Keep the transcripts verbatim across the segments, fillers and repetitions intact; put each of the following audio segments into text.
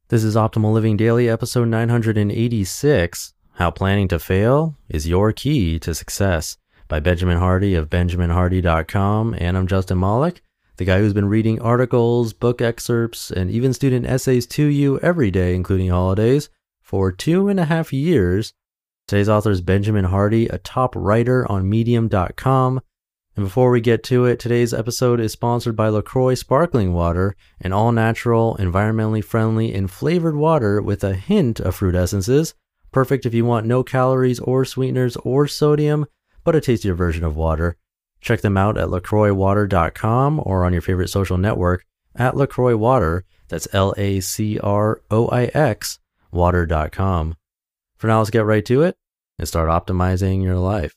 This is Optimal Living Daily, episode nine hundred eighty-six, How Planning to Fail is Your Key to Success, by Benjamin Hardy of benjamin hardy dot com, and I'm Justin Malik, the guy who's been reading articles, book excerpts, and even student essays to you every day, including holidays, for two and a half years. Today's author is Benjamin Hardy, a top writer on medium dot com. And before we get to it, today's episode is sponsored by LaCroix Sparkling Water, an all-natural, environmentally friendly, and flavored water with a hint of fruit essences. Perfect if you want no calories or sweeteners or sodium, but a tastier version of water. Check them out at lacroix water dot com or on your favorite social network at LaCroix Water. That's L A C R O I X water dot com. For now, let's get right to it and start optimizing your life.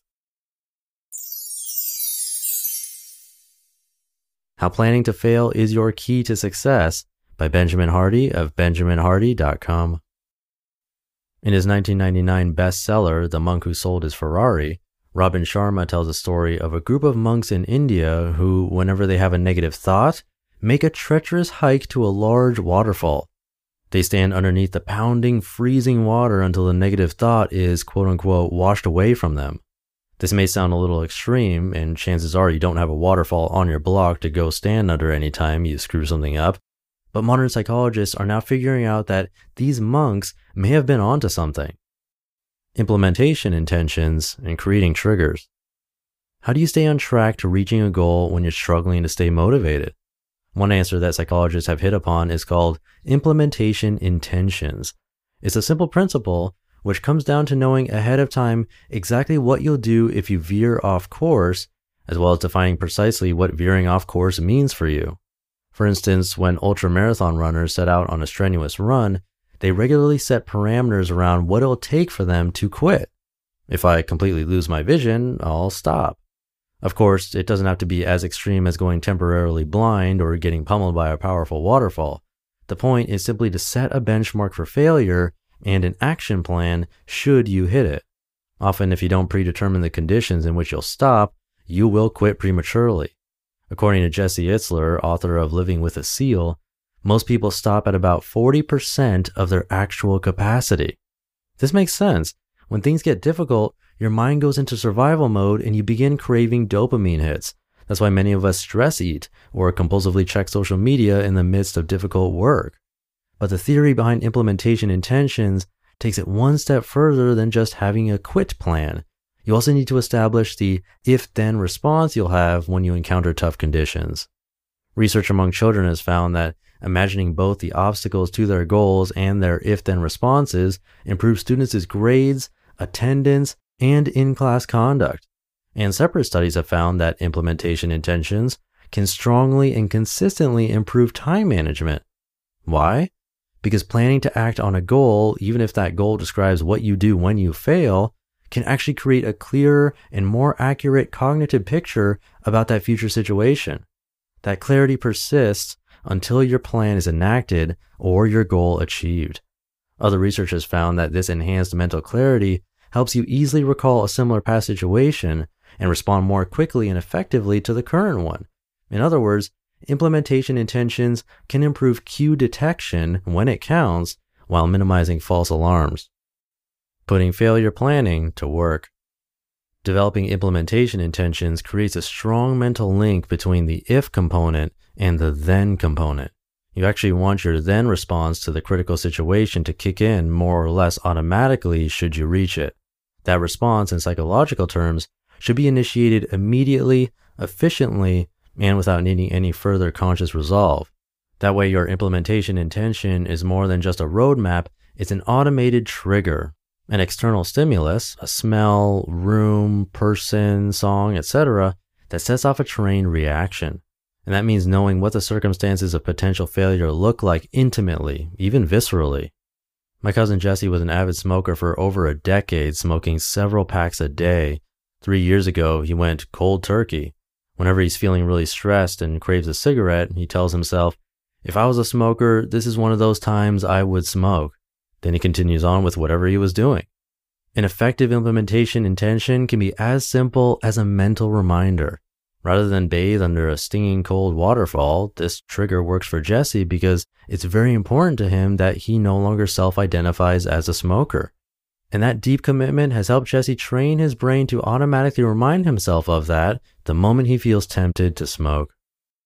How Planning to Fail is Your Key to Success, by Benjamin Hardy of benjamin hardy dot com. In his nineteen ninety-nine bestseller, The Monk Who Sold His Ferrari, Robin Sharma tells a story of a group of monks in India who, whenever they have a negative thought, make a treacherous hike to a large waterfall. They stand underneath the pounding, freezing water until the negative thought is, quote-unquote, washed away from them. This may sound a little extreme, and chances are you don't have a waterfall on your block to go stand under any time you screw something up, but modern psychologists are now figuring out that these monks may have been onto something. Implementation intentions and creating triggers. How do you stay on track to reaching a goal when you're struggling to stay motivated? One answer that psychologists have hit upon is called implementation intentions. It's a simple principle which comes down to knowing ahead of time exactly what you'll do if you veer off course, as well as defining precisely what veering off course means for you. For instance, when ultramarathon runners set out on a strenuous run, they regularly set parameters around what it'll take for them to quit. If I completely lose my vision, I'll stop. Of course, it doesn't have to be as extreme as going temporarily blind or getting pummeled by a powerful waterfall. The point is simply to set a benchmark for failure and an action plan should you hit it. Often, if you don't predetermine the conditions in which you'll stop, you will quit prematurely. According to Jesse Itzler, author of Living with a Seal, most people stop at about forty percent of their actual capacity. This makes sense. When things get difficult, your mind goes into survival mode and you begin craving dopamine hits. That's why many of us stress eat or compulsively check social media in the midst of difficult work. But the theory behind implementation intentions takes it one step further than just having a quit plan. You also need to establish the if-then response you'll have when you encounter tough conditions. Research among children has found that imagining both the obstacles to their goals and their if-then responses improves students' grades, attendance, and in-class conduct. And separate studies have found that implementation intentions can strongly and consistently improve time management. Why? Because planning to act on a goal, even if that goal describes what you do when you fail, can actually create a clearer and more accurate cognitive picture about that future situation. That clarity persists until your plan is enacted or your goal achieved. Other research has found that this enhanced mental clarity helps you easily recall a similar past situation and respond more quickly and effectively to the current one. In other words, implementation intentions can improve cue detection when it counts while minimizing false alarms. Putting failure planning to work. Developing implementation intentions creates a strong mental link between the if component and the then component. You actually want your then response to the critical situation to kick in more or less automatically should you reach it. That response, in psychological terms, should be initiated immediately, efficiently, and without needing any further conscious resolve. That way your implementation intention is more than just a roadmap, it's an automated trigger. An external stimulus, a smell, room, person, song, et cetera, that sets off a trained reaction. And that means knowing what the circumstances of potential failure look like intimately, even viscerally. My cousin Jesse was an avid smoker for over a decade, smoking several packs a day. Three years ago, he went cold turkey. Whenever he's feeling really stressed and craves a cigarette, he tells himself, if I was a smoker, this is one of those times I would smoke. Then he continues on with whatever he was doing. An effective implementation intention can be as simple as a mental reminder. Rather than bathe under a stinging cold waterfall, this trigger works for Jesse because it's very important to him that he no longer self-identifies as a smoker. And that deep commitment has helped Jesse train his brain to automatically remind himself of that the moment he feels tempted to smoke.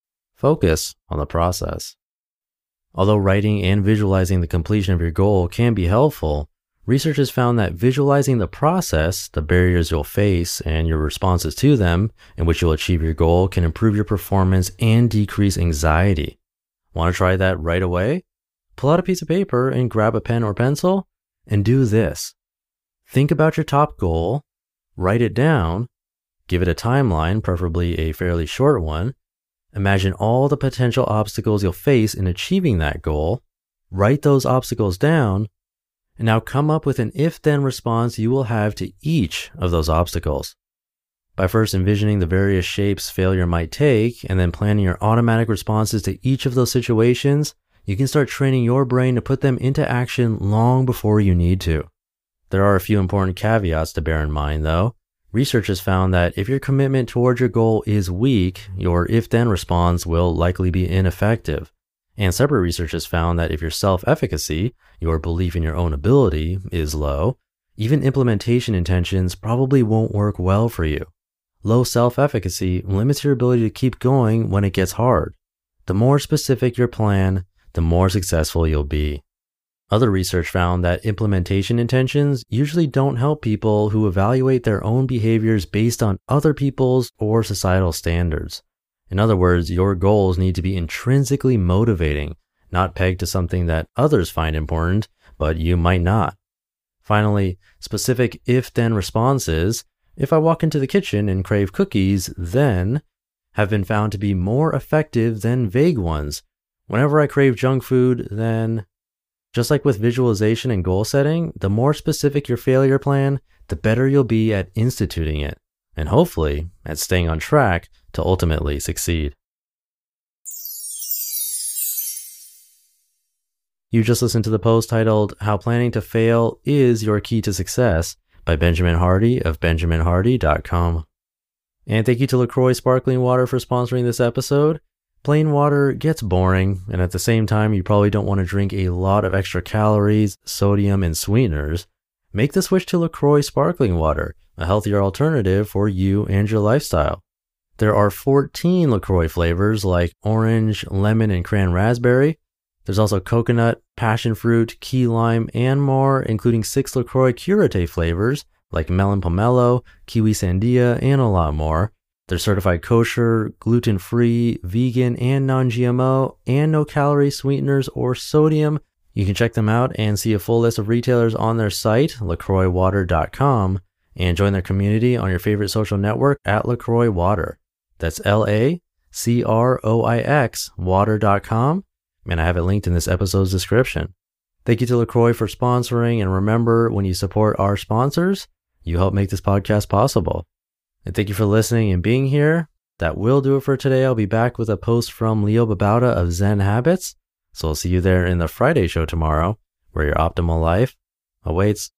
Focus on the process. Although writing and visualizing the completion of your goal can be helpful, research has found that visualizing the process, the barriers you'll face, and your responses to them in which you'll achieve your goal can improve your performance and decrease anxiety. Want to try that right away? Pull out a piece of paper and grab a pen or pencil and do this. Think about your top goal, write it down, give it a timeline, preferably a fairly short one. Imagine all the potential obstacles you'll face in achieving that goal, write those obstacles down, and now come up with an if-then response you will have to each of those obstacles. By first envisioning the various shapes failure might take and then planning your automatic responses to each of those situations, you can start training your brain to put them into action long before you need to. There are a few important caveats to bear in mind though. Research has found that if your commitment towards your goal is weak, your if-then response will likely be ineffective. And separate research has found that if your self-efficacy, your belief in your own ability, is low, even implementation intentions probably won't work well for you. Low self-efficacy limits your ability to keep going when it gets hard. The more specific your plan, the more successful you'll be. Other research found that implementation intentions usually don't help people who evaluate their own behaviors based on other people's or societal standards. In other words, your goals need to be intrinsically motivating, not pegged to something that others find important, but you might not. Finally, specific if-then responses, if I walk into the kitchen and crave cookies, then, have been found to be more effective than vague ones. Whenever I crave junk food, then... Just like with visualization and goal setting, the more specific your failure plan, the better you'll be at instituting it, and hopefully at staying on track to ultimately succeed. You just listened to the post titled, How Planning to Fail is Your Key to Success by Benjamin Hardy of benjamin hardy dot com. And thank you to LaCroix Sparkling Water for sponsoring this episode. Plain water gets boring, and at the same time, you probably don't want to drink a lot of extra calories, sodium, and sweeteners. Make the switch to LaCroix Sparkling Water, a healthier alternative for you and your lifestyle. There are fourteen LaCroix flavors like orange, lemon, and cran raspberry. There's also coconut, passion fruit, key lime, and more, including six LaCroix Curate flavors like melon pomelo, kiwi sandia, and a lot more. They're certified kosher, gluten-free, vegan, and non-G M O, and no calories, sweeteners, or sodium. You can check them out and see a full list of retailers on their site, lacroix water dot com, and join their community on your favorite social network at LaCroix Water. That's L A C R O I X water dot com, and I have it linked in this episode's description. Thank you to LaCroix for sponsoring, and remember, when you support our sponsors, you help make this podcast possible. And thank you for listening and being here. That will do it for today. I'll be back with a post from Leo Babauta of Zen Habits. So I'll see you there in the Friday show tomorrow, where your optimal life awaits.